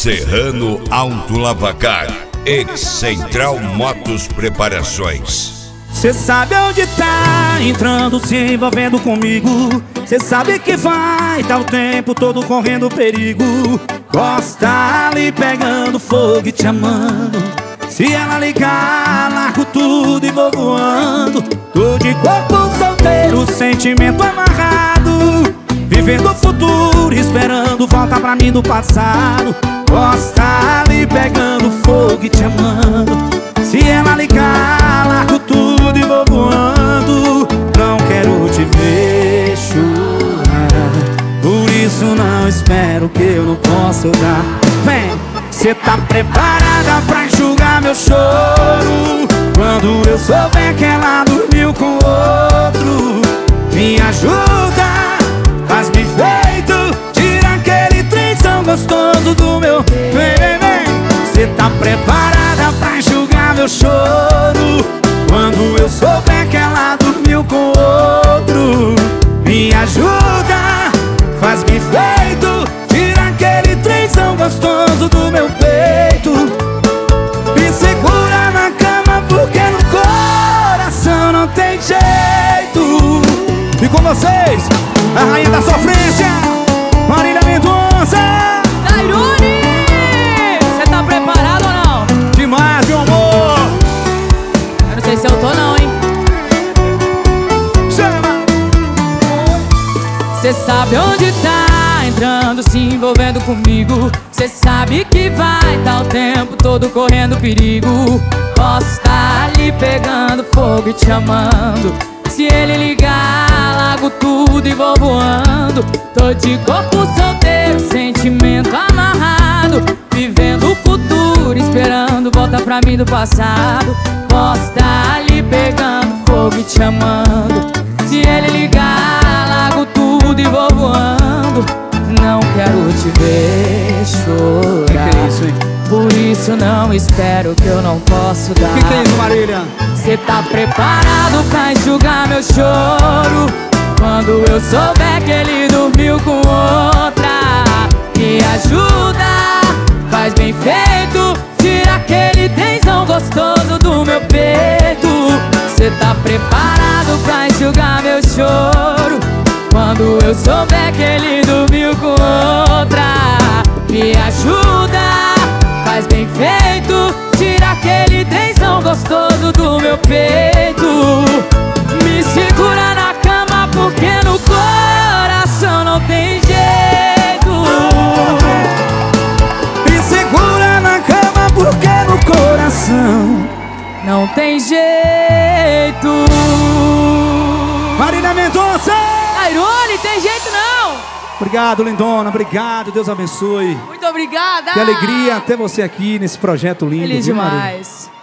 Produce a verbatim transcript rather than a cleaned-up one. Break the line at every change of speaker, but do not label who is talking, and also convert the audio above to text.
Serrano Auto Lavacar e Central Motos Preparações.
Cê sabe onde tá entrando, se envolvendo comigo. Cê sabe que vai tá o tempo todo correndo perigo. Gosta ali pegando fogo e te amando. Se ela ligar, largo tudo e vou voando. Tô de corpo solteiro, sentimento amarrado, vivendo o futuro, esperando volta pra mim do passado. Gosta ali pegando fogo e te amando. Se ela ligar, largo tudo e vou voando. Não quero te ver chorar, por isso não espero que eu não possa dar. Vem! Cê tá preparada pra enxugar meu choro quando eu souber que ela dormiu com outro? Me ajuda, faz-me feito, tira aquele trenzão gostoso do meu. Vem, vem, vem. Cê tá preparada pra enxugar meu choro quando eu souber que ela dormiu com outro? Me ajuda, faz-me feito, tira aquele trenzão gostoso do meu peito. Me segura na cama porque no coração não tem jeito. E com vocês, a rainha da sofrência, Marília Mendonça.
Tairone, cê tá preparado ou não?
Demais, meu amor.
Eu não sei se eu tô não, hein?
Chama!
Cê sabe onde tá entrando, se envolvendo comigo. Cê sabe que vai tá o tempo todo correndo perigo. Posso tá ali pegando fogo e te amando. Se ele ligar, largo tudo e vou voando. Tô de corpo solteiro, sentimento amarrado, vivendo o futuro, esperando volta pra mim do passado. Posso tá ali pegando fogo e te amando. Se ele ligar, largo tudo e vou voando. Não quero te ver chorar.
Que que é isso, hein?
Por isso não espero que eu não posso dar.
Que que é isso, Marília?
Cê tá preparado pra enxugar meu choro quando eu souber que ele dormiu com outra? Me ajuda, faz bem feito, tira aquele tensão gostoso do meu peito. Cê tá preparado pra enxugar meu choro quando eu souber que ele dormiu com outra? Me ajuda, faz bem feito, tira aquele tensão gostoso do meu peito. Me segura na cama porque no coração não tem jeito.
Me segura na cama porque no coração
não tem jeito.
Marília Mendonça!
Tairone, tem jeito não.
Obrigado, lindona, obrigado, Deus abençoe.
Muito obrigada.
Que alegria ter você aqui nesse projeto lindo.
Feliz
viu, Marília?
demais.